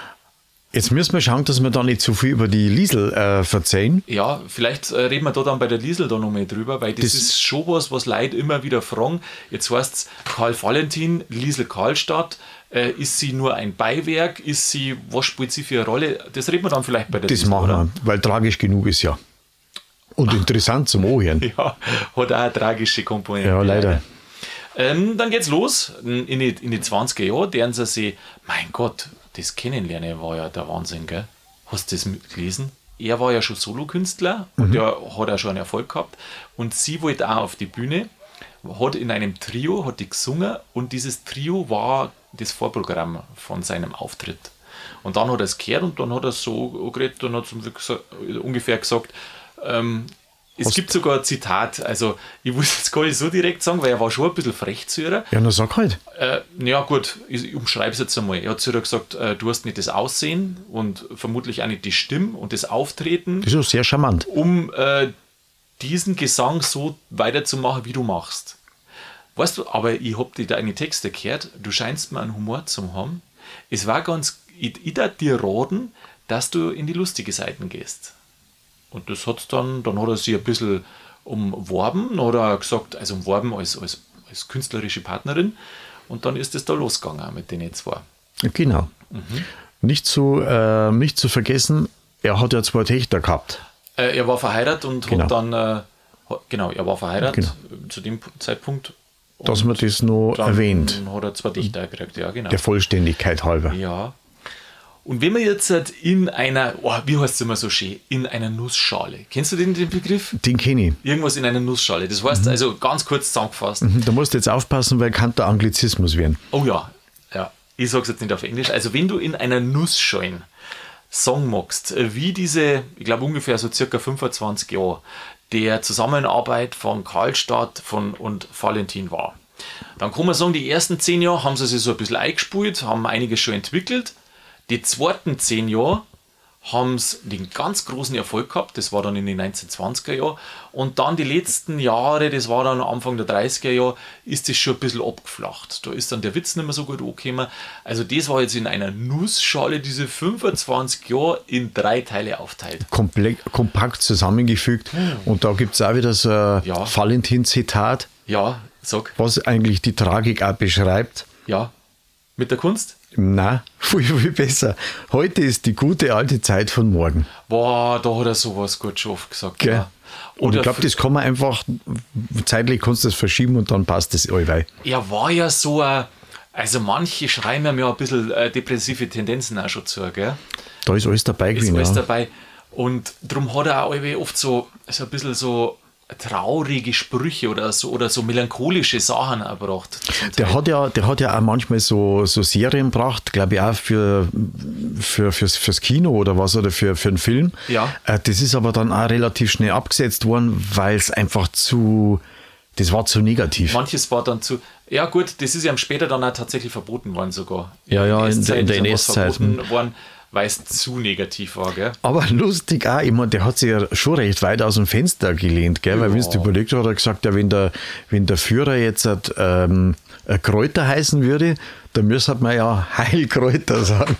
Jetzt müssen wir schauen, dass wir da nicht zu viel über die Liesel äh, verzeihen. Ja, vielleicht äh, reden wir da dann bei der Liesel da noch mal drüber, weil das, das ist schon was, was Leute immer wieder fragen. Jetzt heißt es Karl Valentin, Liesel Karlstadt. Äh, ist sie nur ein Beiwerk? Ist sie, was spielt sie für eine Rolle? Das reden wir dann vielleicht bei der Das Liesel, machen oder? wir, weil tragisch genug ist ja. Und interessant zum Ohren. Ja, hat auch eine tragische Komponente. Ja, leider. Ähm, dann geht's los. In die, in die zwanziger Jahre, deren sie sich, mein Gott, das Kennenlernen war ja der Wahnsinn, gell? Hast du das gelesen? Er war ja schon Solokünstler und der hat auch schon einen Erfolg gehabt. Und sie wollte auch auf die Bühne, hat in einem Trio, hat die gesungen und dieses Trio war das Vorprogramm von seinem Auftritt. Und dann hat er es gehört und dann hat er so geredet und hat ungefähr gesagt, ähm, es gibt sogar ein Zitat, also ich muss jetzt gar nicht so direkt sagen, weil er war schon ein bisschen frech zu ihr. Ja, na sag halt. Äh, ja gut, ich umschreibe es jetzt einmal. Er hat zu ihr gesagt, äh, du hast nicht das Aussehen und vermutlich auch nicht die Stimme und das Auftreten. Das ist auch sehr charmant. Um äh, diesen Gesang so weiterzumachen, wie du machst. Weißt du, aber ich habe dir deine Texte gehört, du scheinst mir einen Humor zu haben. Es war ganz, ich, ich darf dir raten, dass du in die lustige Seiten gehst. Und das hat dann, dann hat er sich ein bisschen umworben, oder er gesagt, also umworben als, als, als künstlerische Partnerin. Und dann ist es da losgegangen mit den zwei. Genau. Mhm. Nicht, zu, äh, nicht zu vergessen, er hat ja zwei Töchter gehabt. Äh, er war verheiratet und genau. hat dann, äh, genau, er war verheiratet genau. zu dem Zeitpunkt. Dass man das noch dann erwähnt. Dann hat er zwei Töchter gekriegt, ja, genau. Der Vollständigkeit halber. Ja. Und wenn man jetzt in einer, oh, wie heißt es immer so schön, in einer Nussschale. Kennst du den, den Begriff? Den kenne ich. Irgendwas in einer Nussschale. Das heißt mhm. also ganz kurz zusammengefasst. Mhm, da musst du jetzt aufpassen, weil kann der Anglizismus werden. Oh ja, ja. Ich sage es jetzt nicht auf Englisch. Also wenn du in einer Nussschale Song magst, wie diese, ich glaube ungefähr so circa fünfundzwanzig Jahre, der Zusammenarbeit von Karlstadt von, und Valentin war, dann kann man sagen, die ersten zehn Jahre haben sie sich so ein bisschen eingespult, haben einiges schon entwickelt. Die zweiten zehn Jahre haben sie den ganz großen Erfolg gehabt, das war dann in den neunzehnhundertzwanziger Jahren. Und dann die letzten Jahre, das war dann Anfang der dreißiger Jahre, ist das schon ein bisschen abgeflacht. Da ist dann der Witz nicht mehr so gut angekommen. Also das war jetzt in einer Nussschale, diese fünfundzwanzig Jahre in drei Teile aufteilt. Komplett, kompakt zusammengefügt. Und da gibt es auch wieder so ein Ja. Valentin-Zitat, Ja, sag. was eigentlich die Tragik auch beschreibt. Ja. Mit der Kunst? Na, viel, viel besser. Heute ist die gute alte Zeit von morgen. Boah, da hat er sowas gut schon oft gesagt. Gell? Ja. Und Oder ich glaube, das kann man einfach, zeitlich kannst du das verschieben und dann passt das allweil. er war ja so ein, also manche schreiben ihm ja ein bisschen äh, depressive Tendenzen auch schon zu, gell? Da ist alles dabei Ist gewesen. alles Ja. dabei. Und darum hat er auch irgendwie oft so, so ein bisschen so traurige Sprüche oder so, oder so melancholische Sachen erbracht. Der hat ja, der hat ja auch manchmal so, so Serien gebracht, glaube ich auch für, für, fürs, fürs Kino oder was, oder für, für einen Film. Ja. Äh, Das ist aber dann auch relativ schnell abgesetzt worden, weil es einfach zu, das war zu negativ. Manches war dann zu, ja gut, das ist ja später dann auch tatsächlich verboten worden sogar. Ja, ja, in der- in der ist dann was N S-Zeit, verboten worden, weil es zu negativ war, gell? Aber lustig auch, ich meine, der hat sich ja schon recht weit aus dem Fenster gelehnt, gell? Weil, wenn du überlegt hast, hat er gesagt, ja, wenn der, wenn der Führer jetzt ähm, ein Kräuter heißen würde, dann müsste man ja Heilkräuter sagen.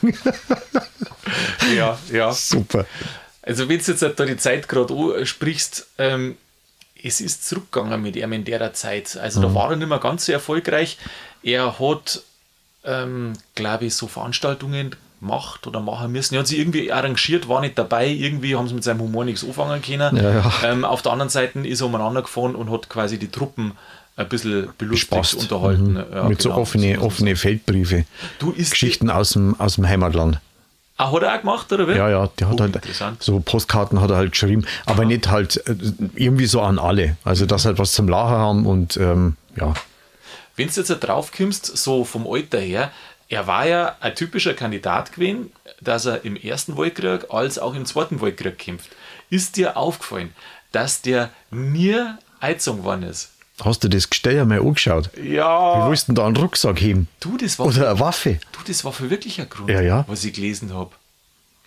Ja, ja. Super. Also wenn du jetzt da die Zeit gerade ansprichst, ähm, es ist zurückgegangen mit ihm in der Zeit. Also da war er nicht mehr ganz so erfolgreich. Er hat, ähm, glaube ich, so Veranstaltungen gemacht oder machen müssen. Er hat sich irgendwie arrangiert, war nicht dabei. Irgendwie haben sie mit seinem Humor nichts anfangen können. Ja, ja. Ähm, auf der anderen Seite ist er umeinander gefahren und hat quasi die Truppen ein bisschen belustigt, Spaß. unterhalten. Mhm. Ja, Mit so genau. offene, offene Feldbriefe. Du isst Geschichten aus dem, aus dem Heimatland. Ah, hat er auch gemacht, oder wie? Ja, ja, der hat Oh, halt interessant. so Postkarten hat er halt geschrieben, aber nicht halt äh, irgendwie so an alle. Also, dass halt was zum Lachen haben und ähm, ja. Wenn du jetzt drauf kommst, so vom Alter her, er war ja ein typischer Kandidat gewesen, dass er im Ersten Weltkrieg als auch im Zweiten Weltkrieg kämpft. Ist dir aufgefallen, dass der nie eingezogen worden ist? Hast du das Gestell einmal angeschaut? Ja. Wie willst du denn da einen Rucksack heben? Du, das war, Oder eine Waffe? du, das war für wirklich ein Grund, Ja, ja. was ich gelesen habe.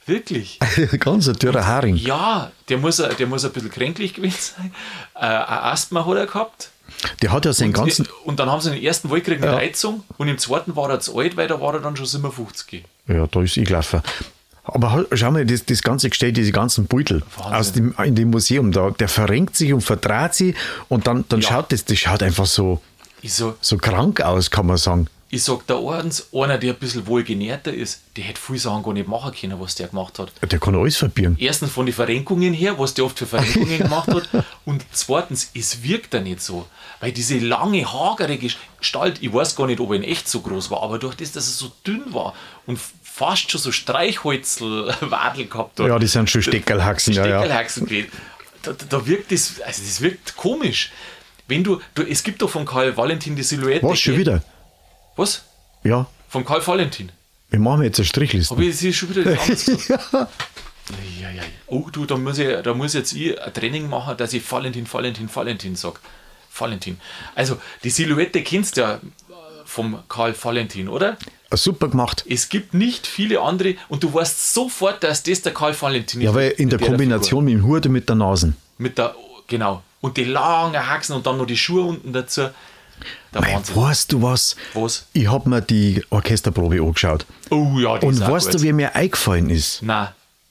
Wirklich. Ganz ein dürrer Haring. Ja, der muss, der muss ein bisschen kränklich gewesen sein. Äh, ein Asthma hat er gehabt. Der hat ja seinen ganzen... Und dann haben sie den ersten Weltkrieg mit Ja. Reizung und im zweiten war er zu alt, weil da war er dann schon siebenundfünfzig. Ja, da ist eingelaufen. Aber ha- schau mal, das, das ganze Gestell, diese ganzen Beutel Wahnsinn. aus dem, in dem Museum, da, der verrenkt sich und verdraht sich und dann, dann Ja. schaut das, das schaut einfach so, Ich sag, so krank aus, kann man sagen. ich sag da eins, einer, der ein bisschen wohlgenährter ist, der hätte viele Sachen gar nicht machen können, was der gemacht hat. Der kann alles verbieren. Erstens von den Verrenkungen her, was der oft für Verrenkungen gemacht hat. Und zweitens, es wirkt er nicht so. Weil diese lange, hagere Gestalt, ich weiß gar nicht, ob er in echt so groß war, aber durch das, dass er so dünn war und fast schon so Streichholzwadel gehabt hat. Ja, die sind schon Steckerlhaxen. Ja, ja. Steckerlhaxen gewesen. Da, da, da wirkt das, also das wirkt komisch. Wenn du, du, es gibt doch von Karl Valentin die Silhouette. Was, schon gell? wieder? Was? Ja, Von Karl Valentin. wir machen jetzt eine Strichliste. Habe ich das schon wieder das anders gesagt? Ja, ja. Oh, du, da muss, ich, da muss jetzt ich ein Training machen, dass ich Valentin, Valentin, Valentin sage. Valentin. Also, die Silhouette kennst du ja vom Karl Valentin, oder? Super gemacht. Es gibt nicht viele andere und du weißt sofort, dass das der Karl Valentin ist. Ja, weil in der mit Kombination mit dem Hut und mit der Nase. Figur. Mit der, genau. Und die langen Haxen und dann noch die Schuhe unten dazu. Der Mei, Wahnsinn. weißt du was? Was? Ich habe mir die Orchesterprobe angeschaut. Oh ja, die Und ist auch weißt gut. du, wer mir eingefallen ist? Nein,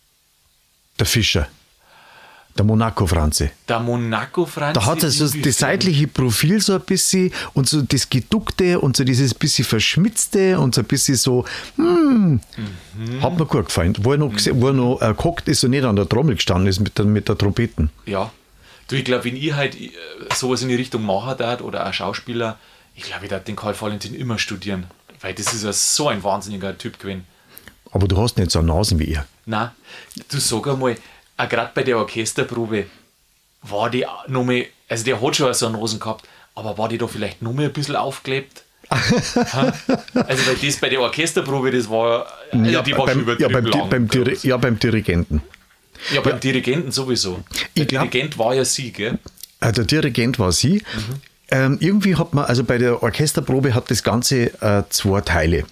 Der Fischer. Der Monaco-Franze. der Monaco-Franz. Da hat er so das seitliche Profil so ein bisschen und so das Geduckte und so dieses bisschen Verschmitzte und so ein bisschen so, hm, Mhm. hat mir gut gefallen. Wo er noch, gese- wo er noch äh, gehockt ist und nicht an der Trommel gestanden ist mit der, mit der Trompeten. Ja. Du, ich glaube, wenn ich halt äh, sowas in die Richtung machen darf oder ein Schauspieler, ich glaube, ich darf den Karl Valentin immer studieren. Weil das ist ja so ein wahnsinniger Typ gewesen. Aber du hast nicht so eine Nase wie er. Nein, du sag einmal, auch gerade bei der Orchesterprobe war die noch mal, also der hat schon so eine Nase gehabt, aber war die da vielleicht noch mal ein bisschen aufgeklebt? Ha? Also weil das bei der Orchesterprobe, das war, also die war schon beim, ja, übertrieben beim, Di- lang. beim, Diri- ja, beim Dirigenten. ja, beim Dirigenten sowieso. Der Ich glaub- Dirigent war ja sie, gell? Äh, Der Dirigent war sie. Mhm. Ähm, irgendwie hat man, also bei der Orchesterprobe hat das Ganze äh, zwei Teile.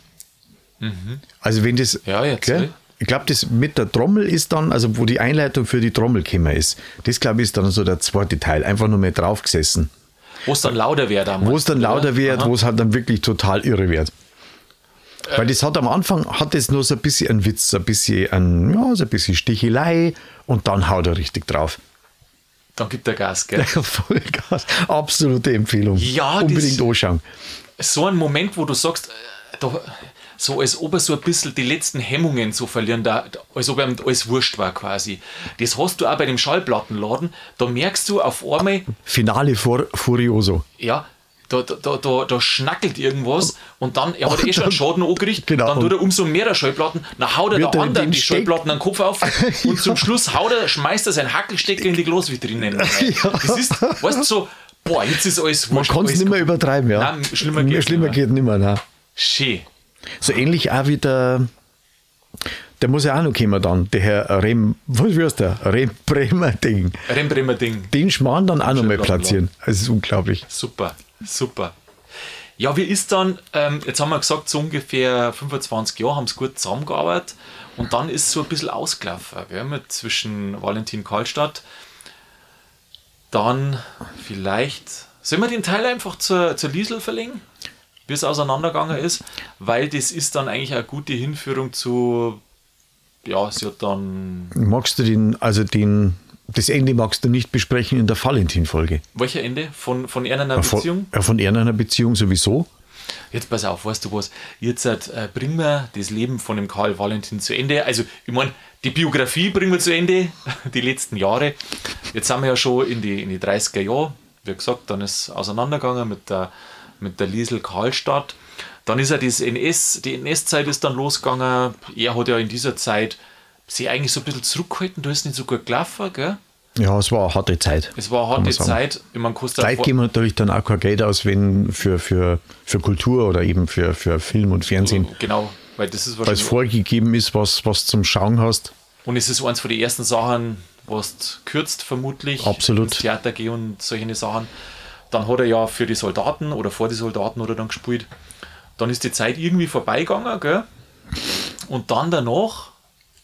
Also wenn das, Mhm. Ja, jetzt, gell? ne? Ich glaube, das mit der Trommel ist dann, also wo die Einleitung für die Trommel gekommen ist, das glaube ich ist dann so der zweite Teil, einfach nur mehr drauf gesessen. Wo es dann lauter wird. Wo es dann lauter wird, Aha. wo es halt dann wirklich total irre wird. Äh. Weil das hat am Anfang, hat es nur so ein bisschen einen Witz, so ein bisschen, ein, ja, so ein bisschen Stichelei und dann haut er richtig drauf. Dann gibt er Gas, gell? Vollgas. Absolute Empfehlung. Ja, Unbedingt das- anschauen. So ein Moment, wo du sagst, äh, da, so als ob er so ein bisschen die letzten Hemmungen so verlieren, da, da- als ob ihm alles wurscht war quasi. Das hast du auch bei dem Schallplattenladen, da merkst du auf einmal, Finale Fur Furioso. ja, da, da, da, da, da schnackelt irgendwas und dann, er hat Und eh schon einen dann- Schaden angerichtet, Genau. dann tut er umso mehr Schallplatten, dann haut er Wird der er in anderen den die Steck- Schallplatten an den Kopf auf und zum Schluss haut er, schmeißt er seinen Hackelstecker in die Glasvitrine. rein. Das ist, weißt du, so, boah, jetzt ist alles Man wurscht. kann es alles nicht mehr übertreiben, ja. Nein, schlimmer geht's schlimmer nicht mehr. geht nicht mehr. Nein. Schön. So ähnlich auch wie der, der muss ja auch noch kommen dann, der Herr Rem, was wirst der? Rem Bremer Ding. Rembrandt Ding. Den Schmarrn dann auch noch mal Schön platzieren. Das ist unglaublich. Super, super. Ja, wie ist dann, ähm, jetzt haben wir gesagt, so ungefähr fünfundzwanzig Jahre haben es gut zusammengearbeitet und dann ist so ein bisschen ausgelaufen, gell, mit zwischen Valentin Karlstadt. Dann vielleicht, sollen wir den Teil einfach zur, zur Liesel verlegen, wie es auseinandergegangen ist, weil das ist dann eigentlich eine gute Hinführung zu, ja, sie hat dann, Magst du den, also den, das Ende magst du nicht besprechen in der Valentin-Folge? welcher Ende von, von einer Von, Beziehung? ja, von einer Beziehung sowieso. Jetzt pass auf, weißt du was? Jetzt äh, bringen wir das Leben von dem Karl Valentin zu Ende. Also, ich meine, die Biografie bringen wir zu Ende, die letzten Jahre. Jetzt sind wir ja schon in die, in die dreißiger Jahre. Wie gesagt, dann ist auseinandergegangen mit der, mit der Liesel Karlstadt. Dann ist ja das N S, die N S-Zeit ist dann losgegangen. Er hat ja in dieser Zeit sich eigentlich so ein bisschen zurückgehalten. Da ist nicht so gut gelaufen, gell? Ja, es war eine harte Zeit. Es war eine kann man harte sagen. Zeit. Ich meine, kostet Zeit geben natürlich dann auch kein Geld aus, wenn für, für, für Kultur oder eben für, für Film und Fernsehen, Genau, weil das ist weil es wahrscheinlich. vorgegeben ist, was, was zum Schauen hast. Und es ist eins von den ersten Sachen, was du kürzt vermutlich. Absolut. Ins Theater gehen und solche Sachen. Dann hat er ja für die Soldaten oder vor die Soldaten hat er dann gespielt. Dann ist die Zeit irgendwie vorbeigegangen, gell? Und dann danach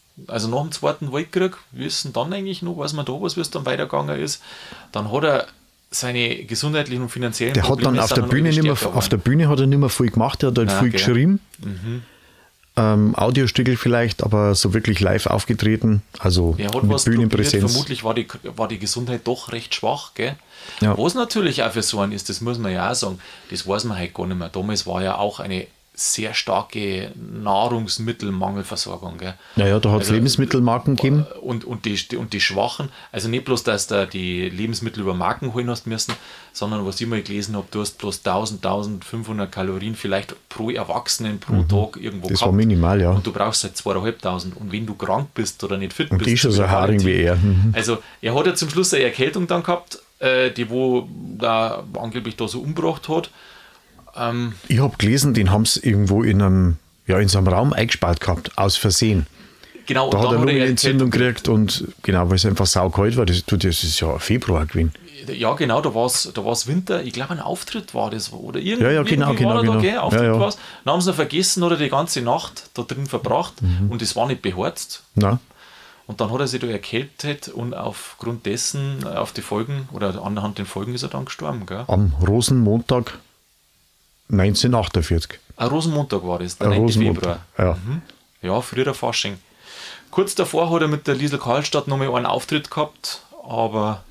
also nach dem Zweiten Weltkrieg, wie ist denn dann eigentlich noch, weiß man da was, wie es dann weitergegangen ist, dann hat er seine gesundheitlichen und finanziellen der Probleme. Der hat dann auf der, Bühne nicht mehr, auf der Bühne hat er nicht mehr viel gemacht, er hat halt ja, viel okay. geschrieben. Mhm. Ähm, Audiostückel vielleicht, aber so wirklich live aufgetreten, also er hat mit was Bühnenpräsenz. Probiert. Vermutlich war die, war die Gesundheit doch recht schwach, gell? Ja. Was natürlich auch für so einen ist, das muss man ja auch sagen, das weiß man halt gar nicht mehr. Damals war ja auch eine sehr starke Nahrungsmittelmangelversorgung. Gell? Naja, da hat es also, Lebensmittelmarken gegeben. Und, und, die, und die Schwachen, also nicht bloß, dass du die Lebensmittel über Marken holen hast müssen, sondern was ich mal gelesen habe, du hast bloß tausend, eintausendfünfhundert Kalorien vielleicht pro Erwachsenen pro mhm. Tag irgendwo das gehabt. Das war minimal, ja. Und du brauchst halt zweitausendfünfhundert. Und wenn du krank bist oder nicht fit und bist. Und die schon so haarig wie er. Mhm. Also er hat ja zum Schluss eine Erkältung dann gehabt, äh, die wo da angeblich da so umgebracht hat. Ähm, ich habe gelesen, den haben sie irgendwo in einem, ja, in so einem Raum eingesperrt gehabt, aus Versehen. Genau, da und hat er eine Lungenentzündung gekriegt und genau, weil es einfach saukalt war. Das, das ist ja Februar gewesen. Ja, genau, da war es da war's Winter. Ich glaube, ein Auftritt war das. Oder irgendwie, ja, ja, genau, irgendwie genau, war genau. Da, gell? Auftritt ja, ja. war's. Dann haben sie noch vergessen oder die ganze Nacht da drin verbracht mhm. und es war nicht beharzt. Nein. Und dann hat er sich da erkältet und aufgrund dessen, auf die Folgen oder anhand den Folgen ist er dann gestorben. Gell? Am Rosenmontag neunzehnhundertachtundvierzig. Ein Rosenmontag war das, der Ein neunten Rosenmontag, Februar. ja. Mhm. Ja, früher Fasching. Kurz davor hat er mit der Liesl Karlstadt nochmal einen Auftritt gehabt, aber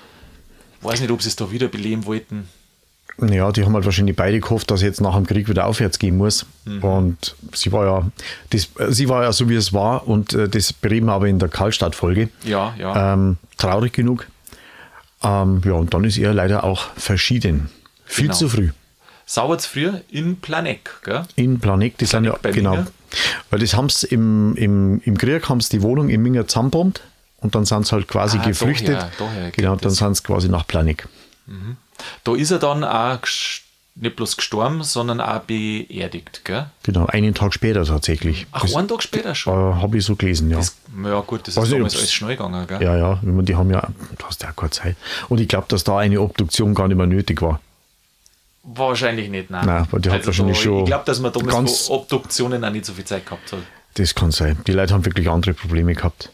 ich weiß nicht, ob sie es da wieder beleben wollten. Ja, die haben halt wahrscheinlich beide gehofft, dass jetzt nach dem Krieg wieder aufwärts gehen muss. Mhm. Und sie war ja das, sie war ja so, wie es war, und äh, das bereden wir aber in der Karlstadt-Folge. Ja, ja. Ähm, traurig genug. Ähm, ja, und dann ist er leider auch verschieden. Viel genau. zu früh. Sauber zu früh in Planegg, gell? In Planegg, die sind ja, genau. Minga. Weil das haben sie im, im, im Krieg haben sie die Wohnung in Minga zusammenbombt und dann sind sie halt quasi ah, geflüchtet. Daher, daher genau, und dann das. sind sie quasi nach Planegg. Mhm. Da ist er dann auch nicht bloß gestorben, sondern auch beerdigt, gell? Genau, einen Tag später tatsächlich. Ach, das, einen Tag später schon? Äh, habe ich so gelesen, ja. Das, ja gut, das Weiß ist nicht, damals alles schnell gegangen, gell? Ja, ja, die haben ja, du hast ja keine Zeit. Und ich glaube, dass da eine Obduktion gar nicht mehr nötig war. Wahrscheinlich nicht, nein. Nein, weil die hat also wahrscheinlich da, schon. Ich glaube, dass man damals Obduktionen auch nicht so viel Zeit gehabt hat. Das kann sein. Die Leute haben wirklich andere Probleme gehabt.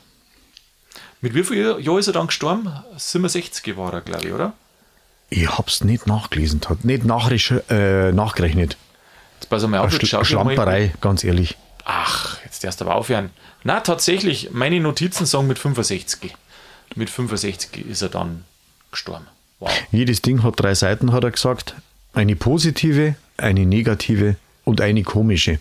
Mit wie viel Jahren ist er dann gestorben? siebenundsechzig war er, glaube ich, oder? Ich habe es nicht nachgelesen, nicht äh, nachgerechnet. Jetzt pass mal auf, Schl Schlamperei, ganz ehrlich. Ach, jetzt darfst du aber aufhören. Na, tatsächlich, meine Notizen sagen mit fünfundsechzig. Mit fünfundsechzig ist er dann gestorben. Wow. Jedes Ding hat drei Seiten, hat er gesagt. Eine positive, eine negative und eine komische.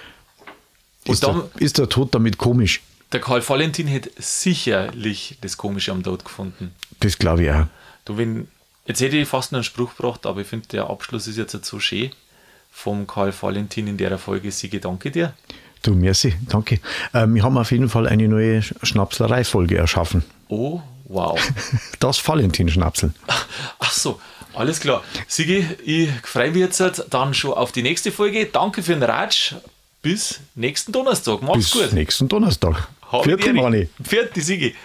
Ist, und dann, der, ist der Tod damit komisch? Der Karl Valentin hätte sicherlich das Komische am Tod gefunden. Das glaube ich auch. Du, wenn, jetzt hätte ich fast noch einen Spruch gebracht, aber ich finde, der Abschluss ist jetzt so schön vom Karl Valentin in der Folge. Sigi, danke dir. Du, merci, danke. Ähm, wir haben auf jeden Fall eine neue Schnapslerei-Folge erschaffen. Oh, wow. Das Valentin-Schnapseln. Ach so, alles klar. Sigi, ich freue mich jetzt dann schon auf die nächste Folge. Danke für den Ratsch. Bis nächsten Donnerstag. Mach's Bis gut. Bis nächsten Donnerstag. Vierte Mani. Vierte Sigi.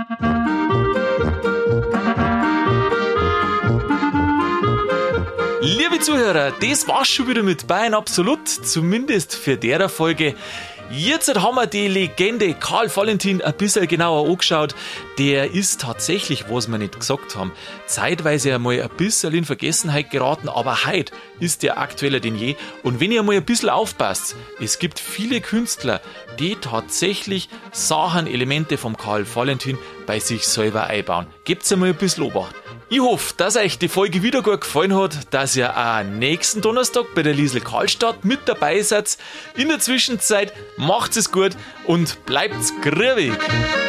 Liebe Zuhörer, das war's schon wieder mit Bayern Absolut, zumindest für der Folge. Jetzt haben wir die Legende Karl Valentin ein bisschen genauer angeschaut. Der ist tatsächlich, was wir nicht gesagt haben, zeitweise einmal ein bisschen in Vergessenheit geraten, aber heute ist der aktueller denn je. Und wenn ihr mal ein bisschen aufpasst, es gibt viele Künstler, die tatsächlich Sachen, Elemente vom Karl Valentin bei sich selber einbauen. Gebt's einmal ein bisschen Obacht. Ich hoffe, dass euch die Folge wieder gut gefallen hat, dass ihr auch nächsten Donnerstag bei der Liesl Karlstadt mit dabei seid. In der Zwischenzeit macht's es gut und bleibt's grübig.